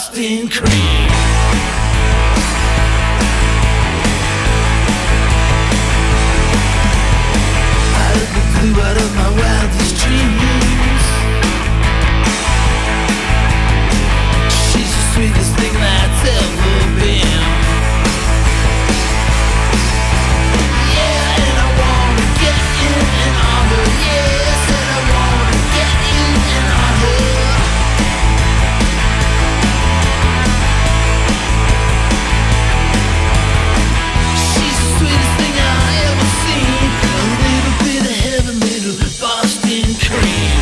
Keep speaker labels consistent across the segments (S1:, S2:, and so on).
S1: Boston cream. Out of the blue, out of my wildest dreams, she's the sweetest thing that's ever been. Yeah, and I wanna get in and on her. Yes, and I wanna get in and on her. She's the sweetest thing I ever seen. A little bit of heaven, little Boston cream.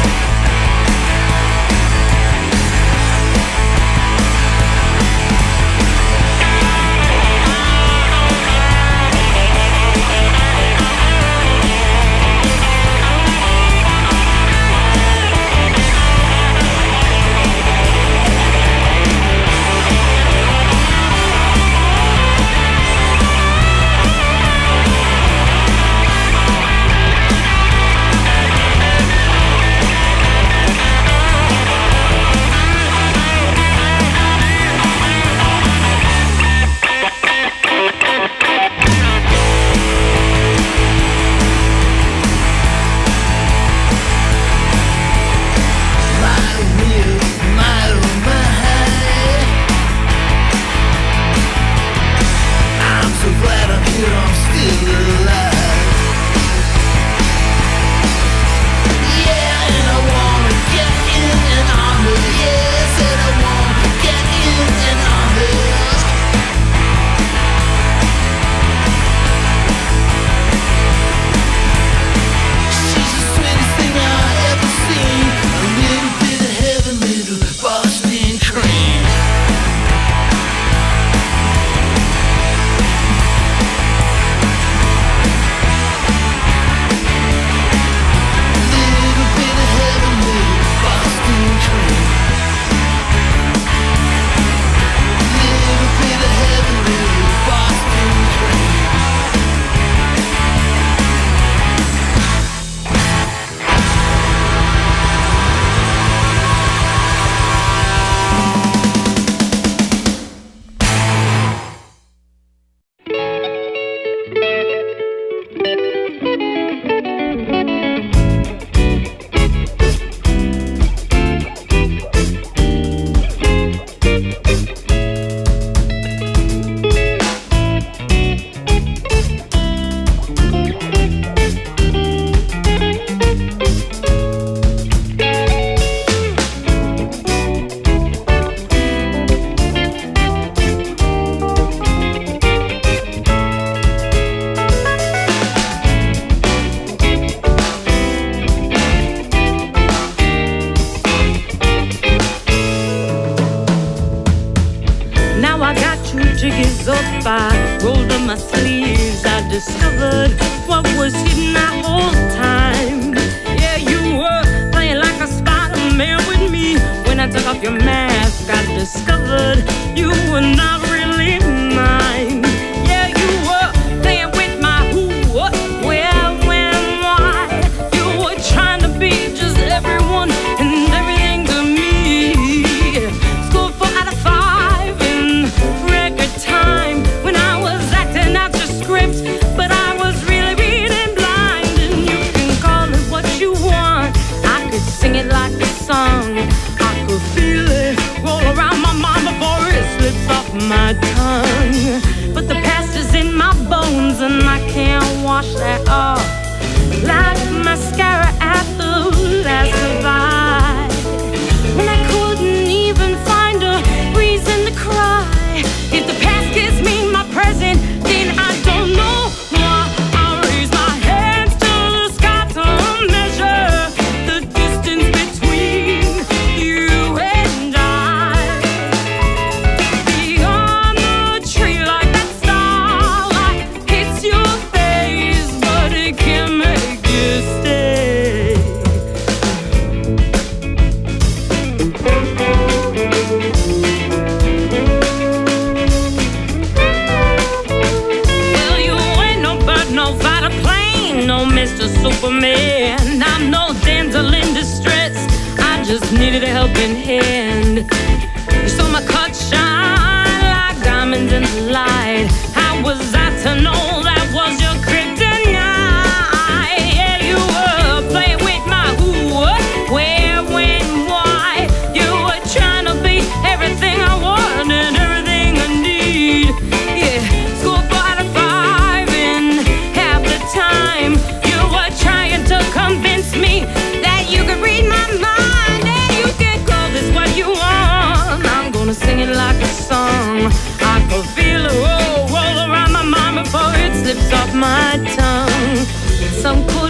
S2: Superman. I'm no damsel in distress, I just needed a helping hand. You saw my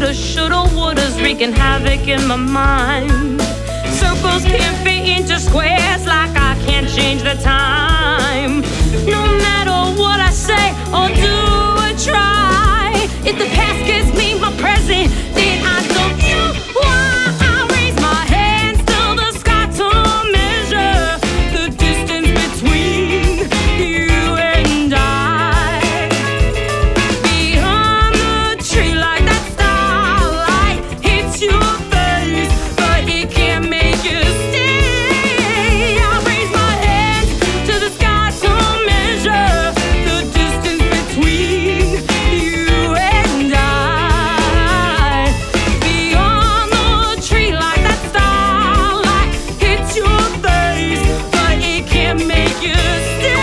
S2: coulda, shoulda, wouldas wreaking havoc in my mind. Circles can't fit into squares like I can't change the time. No matter what I say or do or try, if the past gives me my present, then I don't know why. I raise my hands to the sky to measure the distance between you and I. Beyond the tree like that starlight hits your face, but it can't make you stay. I raise my hands to the sky to measure the distance between you and I. Beyond the tree like that starlight hits your face, but it can't make you stay.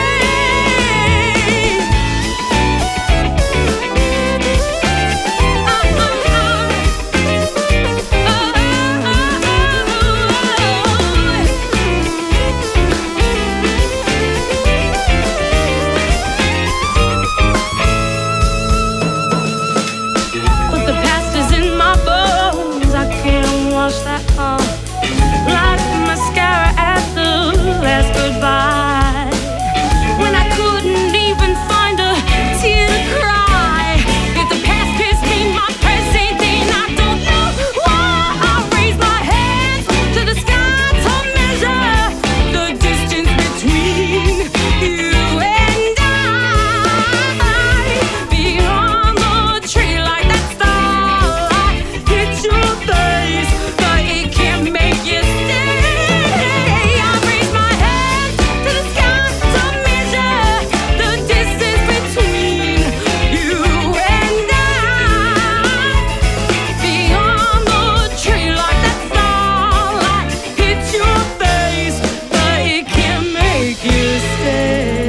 S2: But the past is in my bones, I can't wash that off like mascara at the last goodbye. When I couldn't even find a tear to cry, if the past gives me my present, then I don't know why. I raise my hands to the sky to measure the distance between you and I. Beyond the tree like that starlight hits your face, but it can't make you stay. I raise my hands to the sky to measure the distance between you and I. Beyond the tree like that starlight hits your face, but it can't make you stay.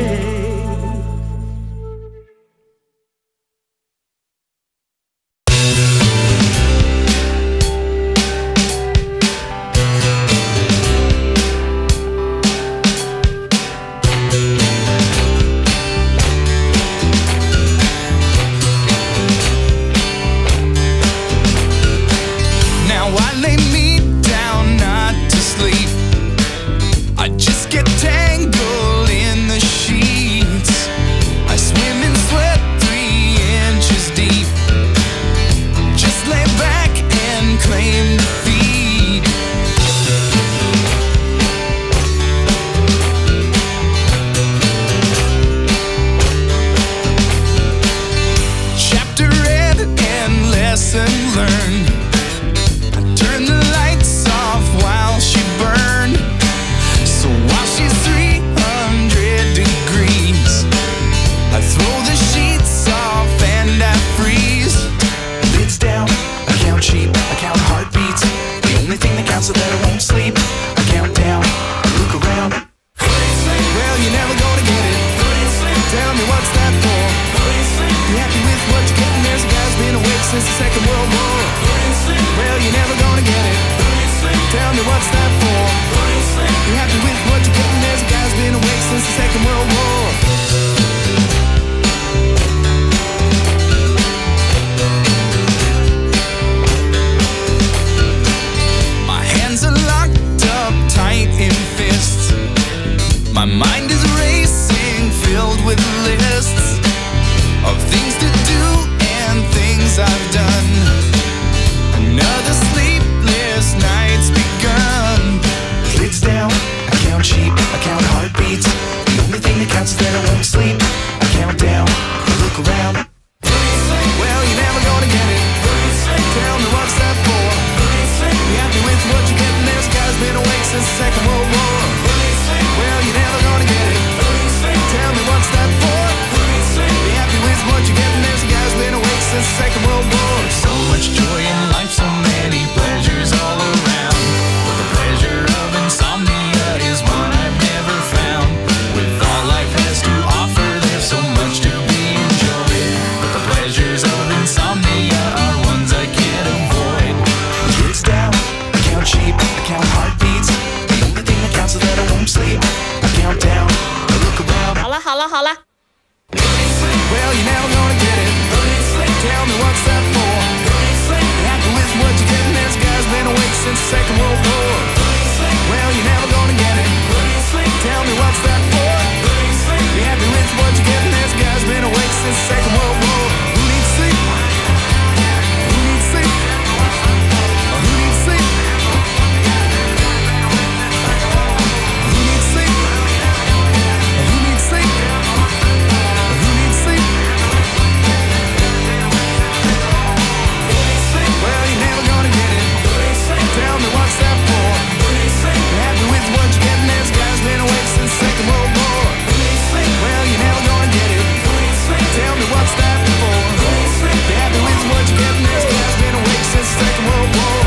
S3: Now I lay me down not to sleep. I just get tangled in the sheets. I swim in sweat 3 inches deep. Just lay back and claim defeat. Chapter read and lesson learned. Turn the lights off while she burned. So while she's 300 degrees, I throw the sheets off and I freeze. Lids down, I count sheep, I count heartbeats. The only thing that counts is that I won't sleep. I count down, I look around. Well, you're never gonna get it. Tell me what's that for? Be happy with what you're getting. There's a guy who's been awake since the Second World War. Well, you're never gonna get it. Tell me what's that for? Be happy with what you're getting. There's a guy who's been awake since the Second World War. My hands are locked up tight in fists. My mind is racing, filled with lists of things to do and things I've done. Another sleepless night's begun. Lids down, I count sheep, I count heartbeats. The only thing that counts is that I won't sleep. I count down, I look around. Well, you're never gonna get it. Tell me what's that for? Be happy with what you're getting. There's a guy who's been awake since the Second World War. Well, you're never gonna get it. Tell me what's that for? Be happy with what you're getting. There's a guy who's been awake since the Second World War. So much joy in life, so many pleasures all around. But the pleasure of insomnia is one I've never found. With all life has to offer, there's so much to be enjoyed. But the pleasures of insomnia are ones I can't avoid. Lids down, I count sheep, I count heartbeats. The only thing that counts is that I won't sleep. I count down, I look around.
S2: 好了。
S3: Well, you're never gonna get it. Tell me what's that for? Be since the Second World War. Well, you're never gonna get it. Tell me what's that for? Be happy with what you're getting. This guy's been awake since the Second World War. Who needs sleep? Who needs sleep? Who needs sleep? Who needs sleep? Who needs sleep? Who needs sleep? Well, you're never gonna get it. Tell me what's that for? Be happy with what you're getting. This guy's been awake since the Second World War. Well, you're never gonna get it. Tell me what's that for? Be happy with what you're getting. This guy's been awake since the Second World War.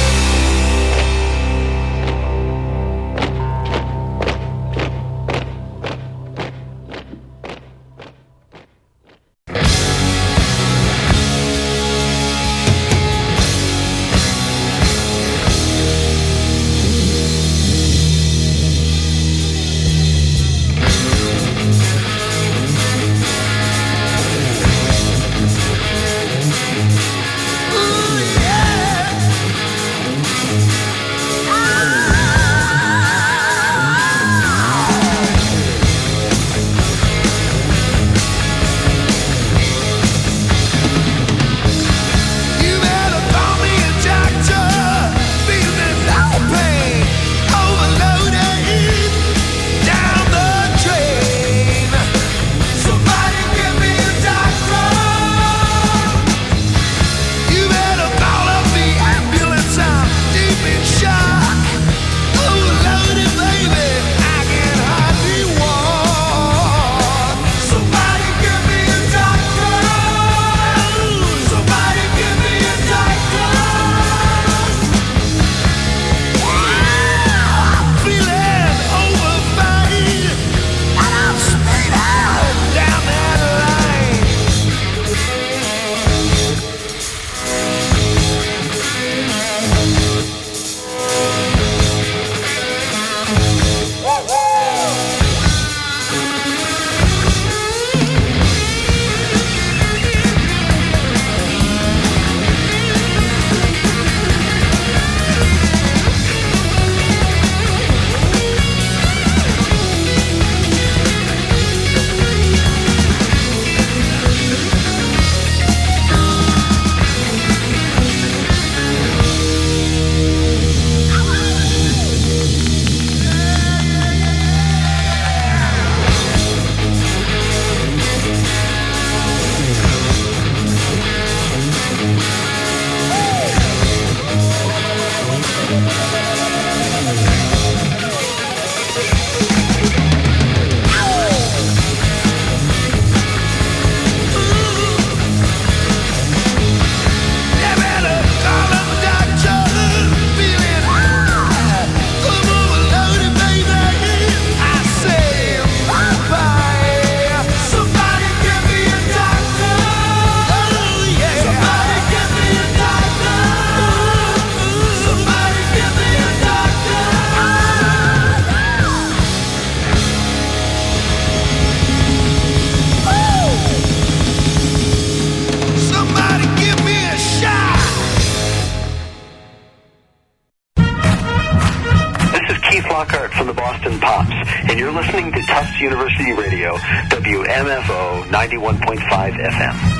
S4: You're listening to Tufts University Radio, WMFO 91.5 FM.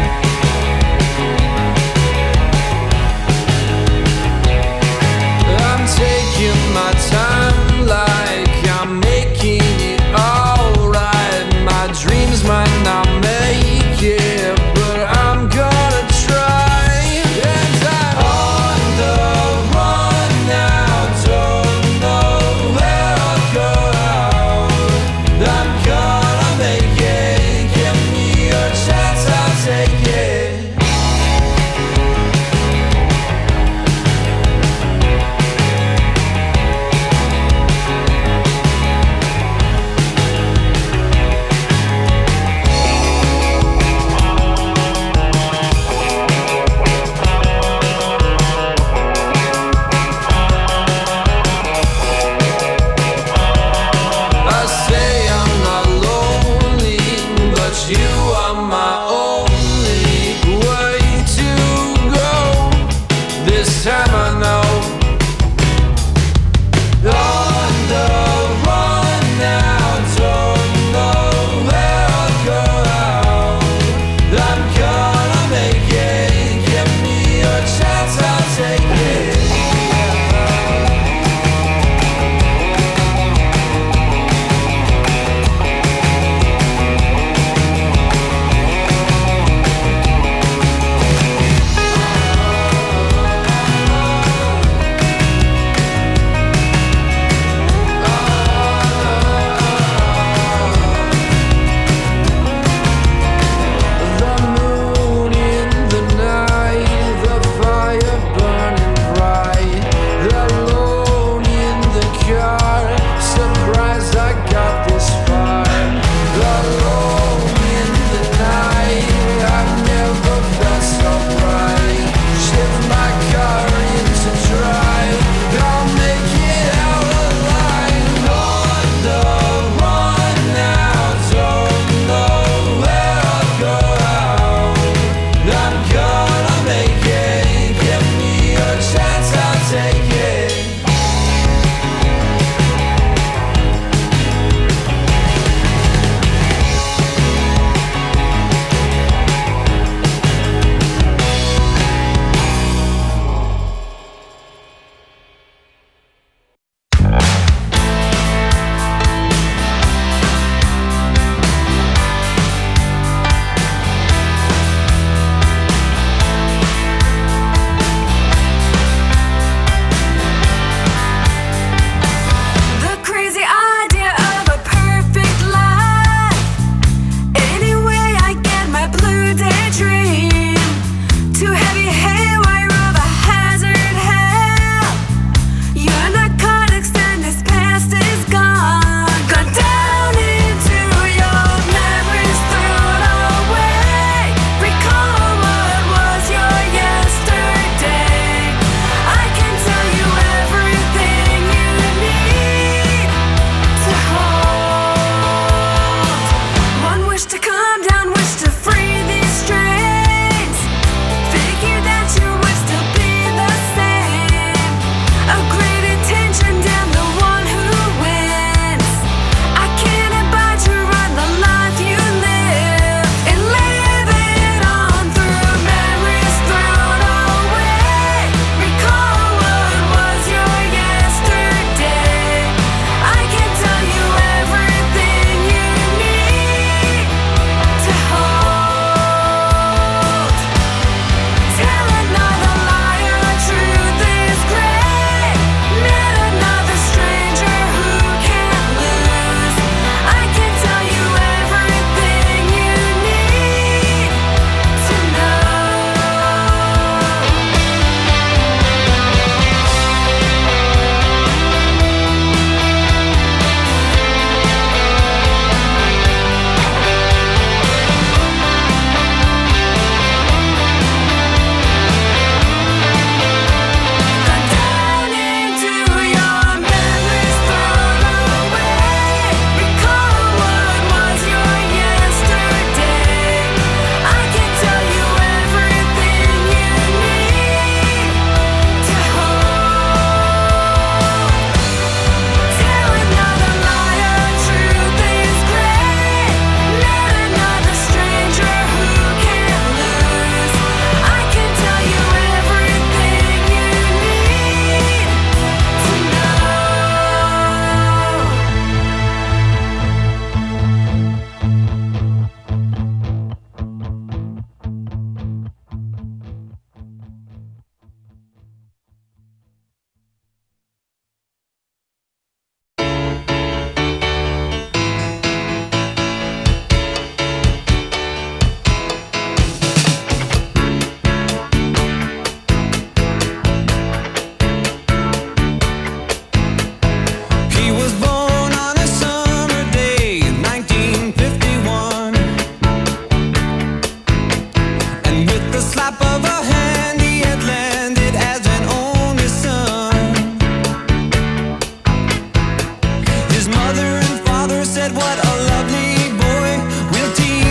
S3: I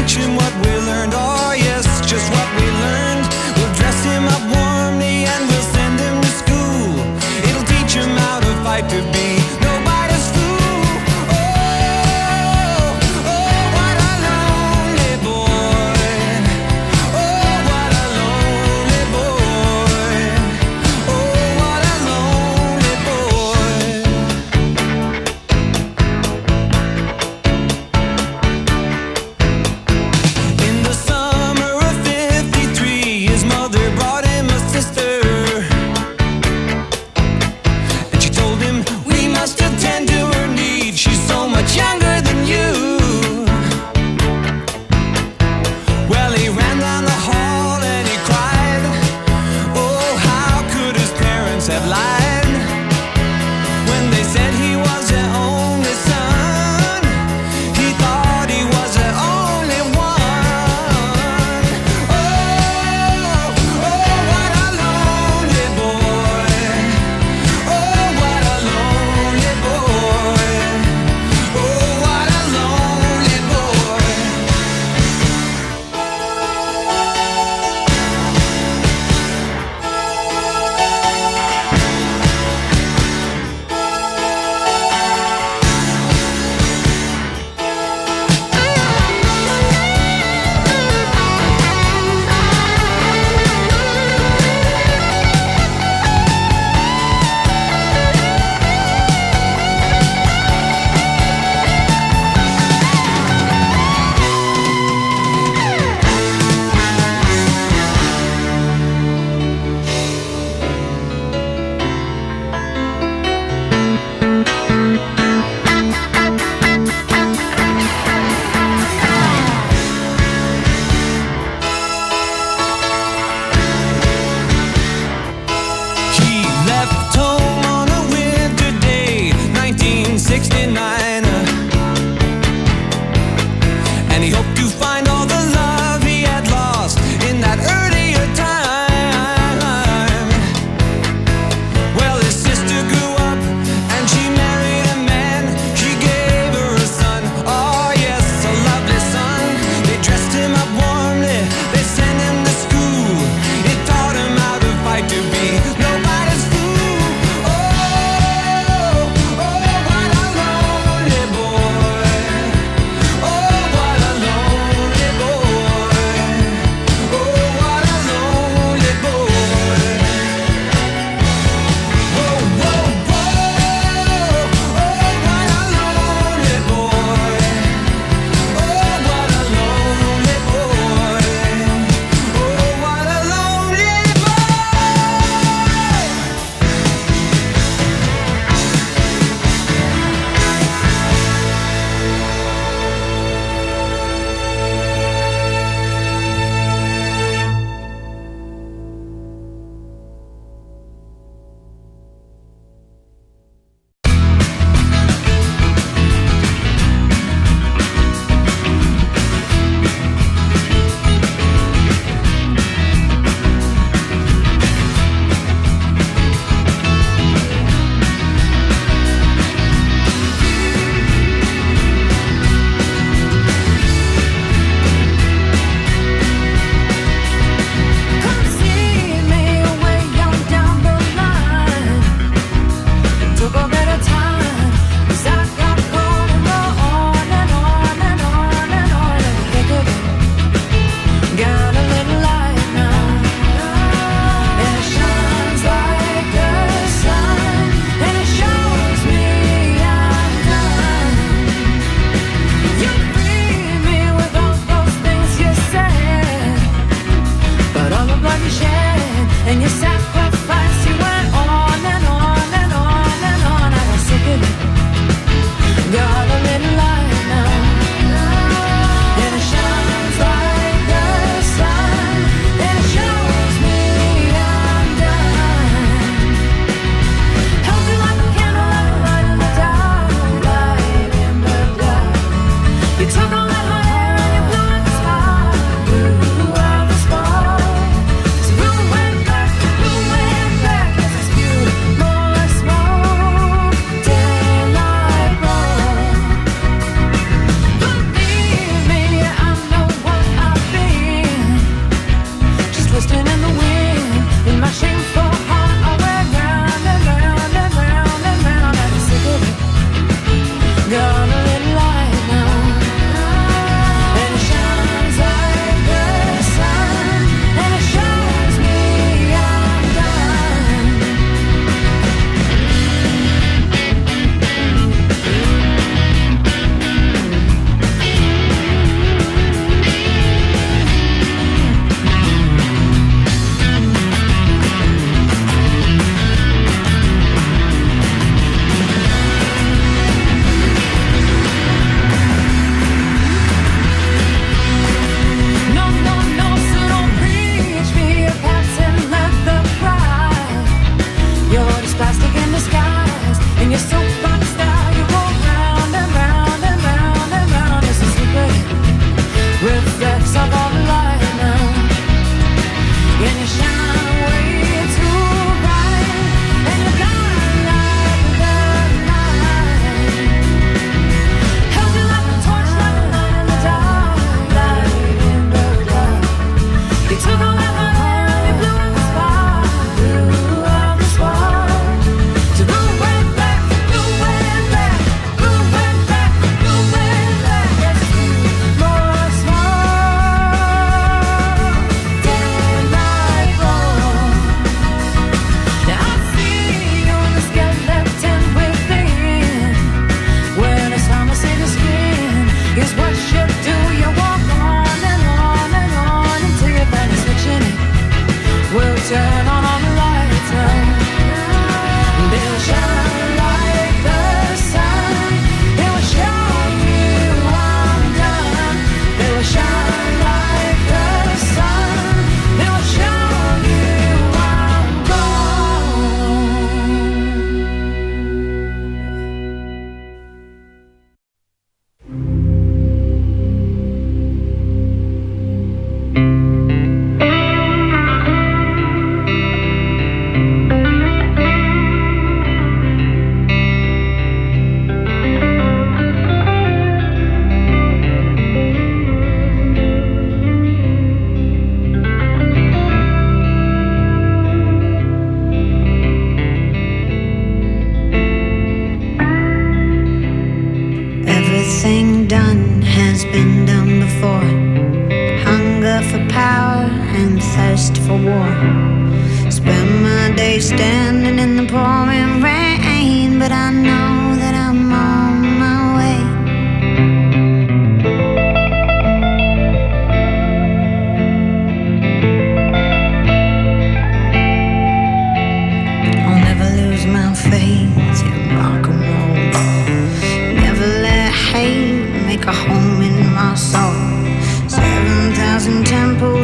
S3: teach him what we learned. Oh yes, just what we learned. We'll dress him up warmly and we'll send him to school. It'll teach him how to fight to be nobody's fool. Oh, oh, what a lonely boy. Oh, what a lonely boy. Oh, what a lonely boy. In the sun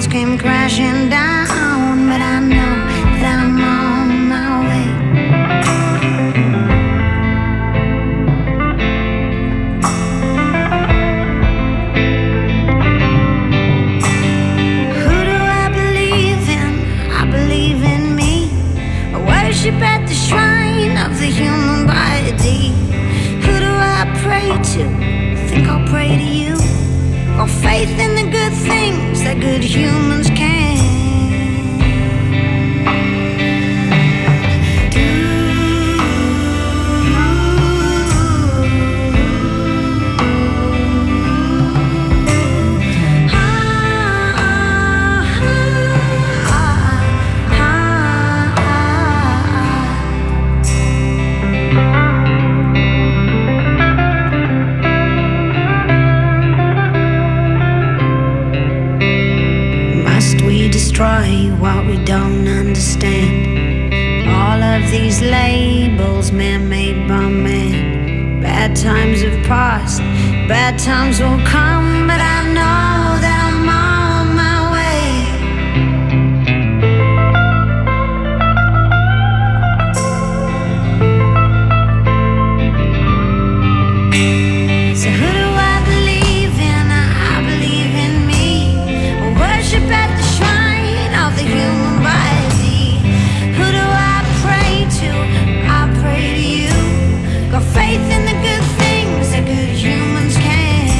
S5: came crashing down, but I know that I'm on my way. Who do I believe in? I believe in me. I worship at the shrine of the human body. Who do I pray to? Think I'll pray to you. Got faith in the good things that good humans can do. Destroy what we don't understand. All of these labels man-made by man. Bad times have passed, bad times will come, but I know that I'm on my way. So who do I believe in? I believe in me. I worship at the shrine of the human body. Who do I pray to? I pray to you. Got faith in the good things that good humans can.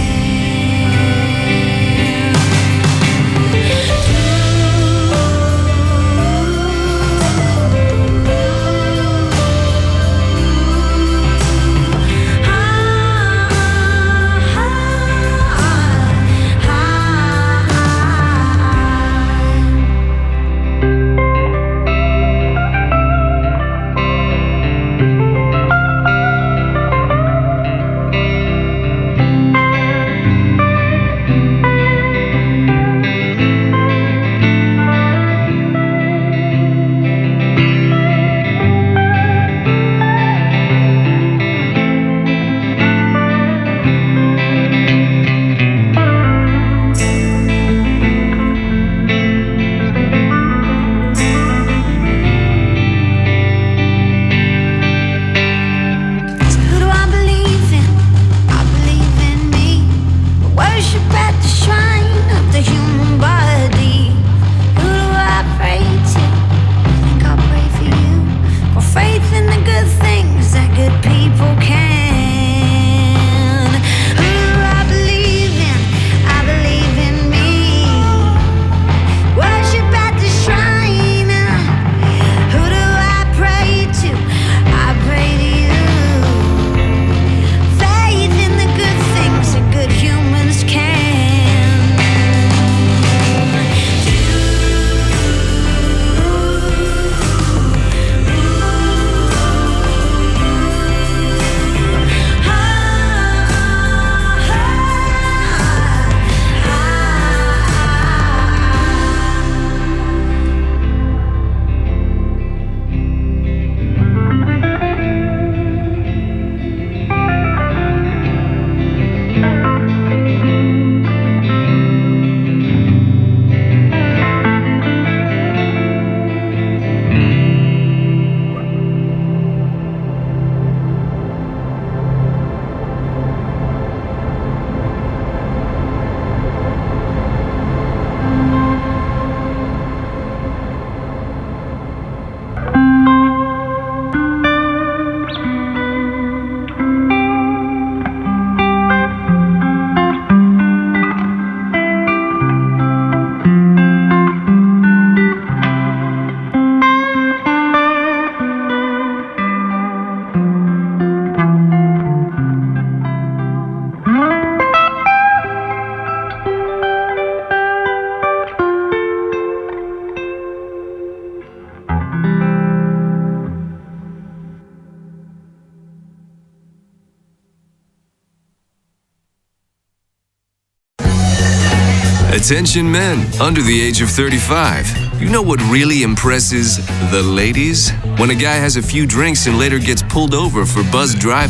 S6: Attention men under the age of 35. You know what really impresses the ladies? When a guy has a few drinks and later gets pulled over for buzz driving.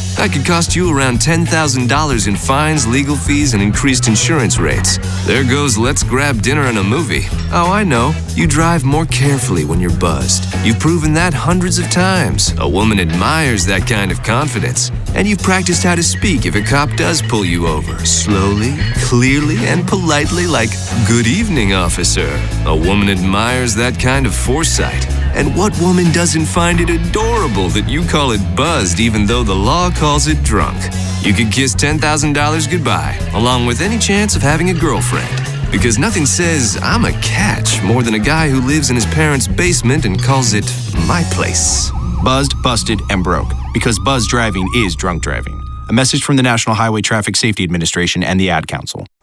S6: That could cost you around $10,000 in fines, legal fees, and increased insurance rates. There goes let's grab dinner and a movie. Oh, I know. You drive more carefully when you're buzzed. You've proven that hundreds of times. A woman admires that kind of confidence. And you've practiced how to speak if a cop does pull you over. Slowly, clearly, and politely like, "Good evening, officer." A woman admires that kind of foresight. And what woman doesn't find it adorable that you call it buzzed even though the law calls it drunk? You could kiss $10,000 goodbye, along with any chance of having a girlfriend. Because nothing says, "I'm a catch," more than a guy who lives in his parents' basement and calls it my place.
S7: Buzzed, busted, and broke. Because buzz driving is drunk driving. A message from the National Highway Traffic Safety Administration and the Ad Council.